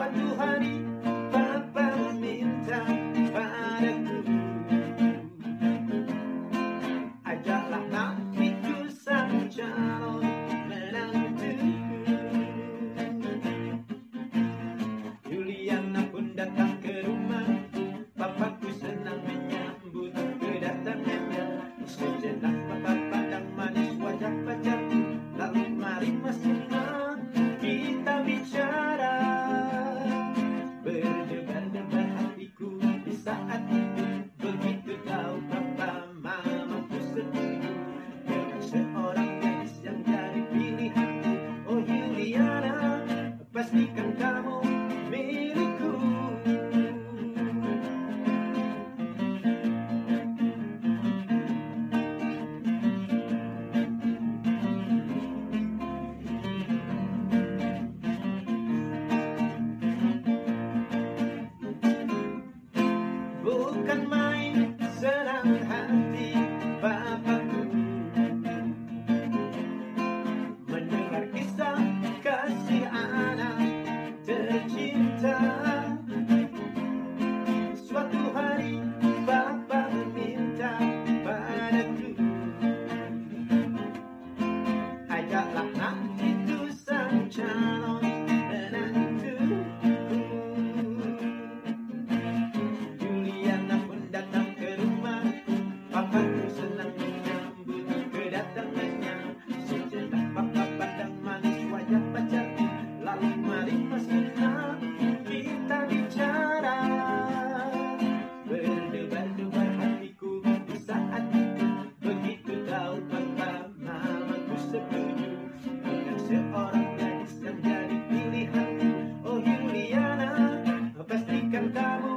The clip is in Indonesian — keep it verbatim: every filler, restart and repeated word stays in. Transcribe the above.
Suatu hari Papa meminta padaku, ajaklah nantiku sang calon menantu. Juliana pun datang ke rumah. Papaku senang menyambut kedatangannya. Sejenak papa pandang manis wajah pacarku, lalu mari masuklah kita bicara. Berdebar-debar hatiku di saat itu, begitu tahu papa mamaku setuju dengan seorang gadis yang jadi pilihanku. Oh Juliana, pastikan kamu milikku. Bukan main senang hati papaku mendengar kisah kasih anak tercinta. Suatu hari Papa meminta padaku, ajaklah nanti tuh sang calon menantu. Juliana pun datang ke rumah. Papaku senang menyambut kedatangannya. Sejenak papa pandang manis wajah pacarku, lalu mari masuklah kita bicara. Berdebar-debar hatiku di saat itu, begitu tahu papa mamaku setuju dengan seorang gadis yang jadi pilihanku. Oh Juliana, pastikan kamu